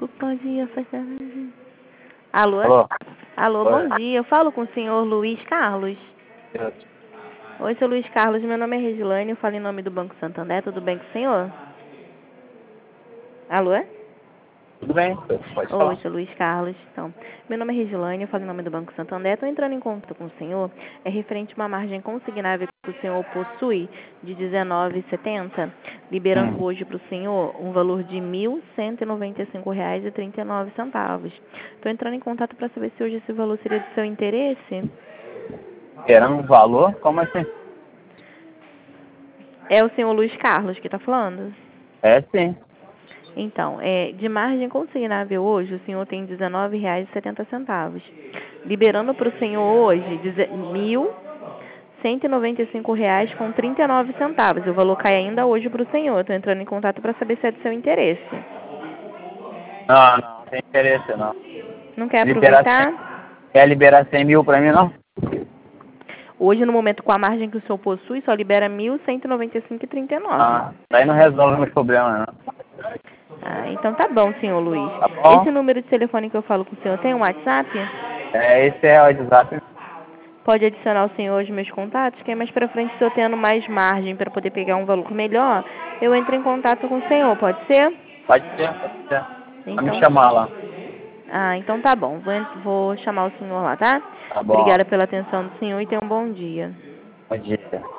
Podia fazer. Alô? Alô? Alô, Oi. bom dia. Eu falo com o senhor Luiz Carlos. Oi, seu Luiz Carlos. Meu nome é Regilaine. Eu falo em nome do Banco Santander. Tudo bem com o senhor? Alô? Tudo bem? Pode Oi, falar. seu Luiz Carlos. Então, meu nome é Regilaine. Eu falo em nome do Banco Santander. Estou entrando em contato com o senhor. É referente a uma margem consignável que o senhor possui de R$19,70, liberando hoje para o senhor um valor de R$1.195,39. Estou entrando em contato para saber se hoje esse valor seria do seu interesse. Querendo um valor? Como assim? É o senhor Luiz Carlos que está falando? É sim. Então, de margem consignável hoje, o senhor tem R$19,70. Liberando para o senhor hoje R$1.195,39. O valor cai ainda hoje para o senhor. Estou entrando em contato para saber se é do seu interesse. Não tem interesse não. Não quer Liberar aproveitar? Quer liberar 100 mil pra mim, não? Hoje, no momento, com a margem que o senhor possui, só libera R$1.195,39. Daí não resolve meus problemas, não. Ah, então tá bom, senhor Luiz. Tá bom? Esse número de telefone que eu falo com o senhor tem um WhatsApp? Esse é o WhatsApp. Pode adicionar o senhor aos meus contatos, que aí mais pra frente, se eu tendo mais margem para poder pegar um valor melhor, eu entro em contato com o senhor, pode ser? Pode ser, pode ser. Vai me Então, chamar lá. então tá bom. Vou chamar o senhor lá, tá? Tá bom. Obrigada pela atenção do senhor e tenha um bom dia. Bom dia.